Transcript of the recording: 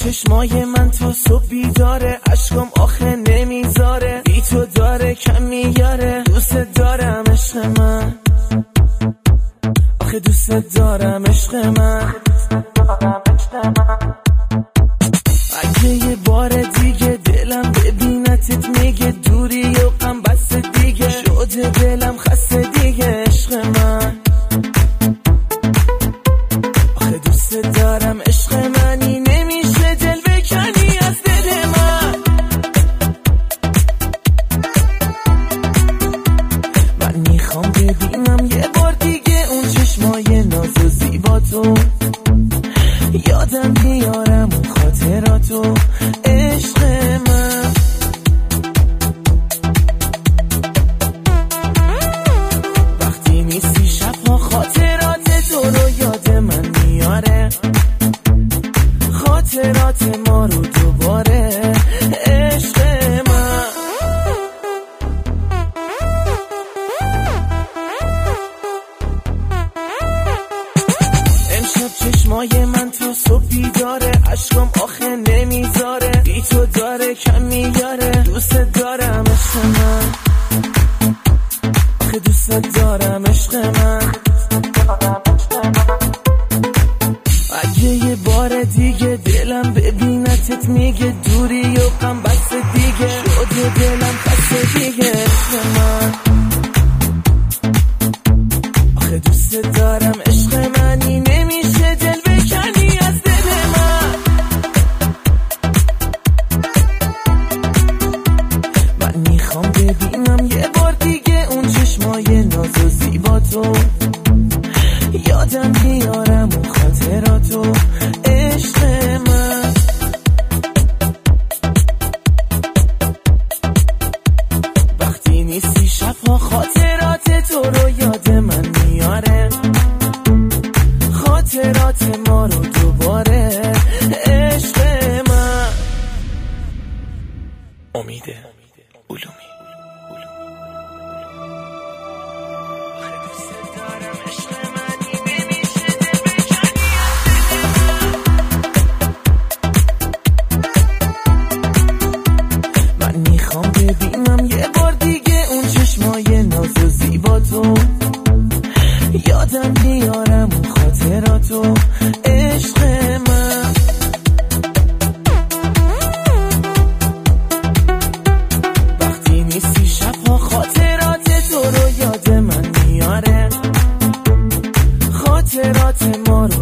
چشمای من تو صبح بیداره، عشقم آخه نمیذاره، بی تو داره کم میاره. دوست دارم عشق من، آخه دوست دارم عشق من. اگه یه بار دیگه دلم ببینتت میگه دوری و غم بس دیگه، شده دلم خسته دیگه عشق من. آخه دوست دارم عشق منی، نمیشه دل بکنی از دل من. من میخوام ببینم یه بار دیگه اون چشمای ناز و زیبا تو، یادم بیارم اون خاطراتو عشق من. وقتی نیستی شبها خاطرات تو رو یاد من میاره، خاطرات ما رو دوباره عشق من. امشب چشمای من تو صبح بیداره، عشقم آخه نمیذاره، بی تو داره کم میاره. دوست دارم عشق من، آخه دوست دارم عشق من. اگه یه بار دیگه دلم ببینتت میگه دوری و غم بس دیگه، شده دلم خسته دیگه عشق من. آخه دوست دارم عشق منی، نمیشه دل بکنی از دل من. من میخوام ببینم یه بار دیگه اون چشمای ناز و زیبا تو، یادم بیارم اون خاطراتو عشق من. وقتی نیستی شبها خاطرات تو رو یاد من میاره، خاطرات ما رو دوباره عشق من. امید علومی. میخوام ببینم یه بار دیگه اون چشمای ناز و زیبا تو، یادم بیارم اون خاطراتو عشق من. وقتی نیستی شبها خاطرات تو رو یاد من میاره، خاطرات ما رو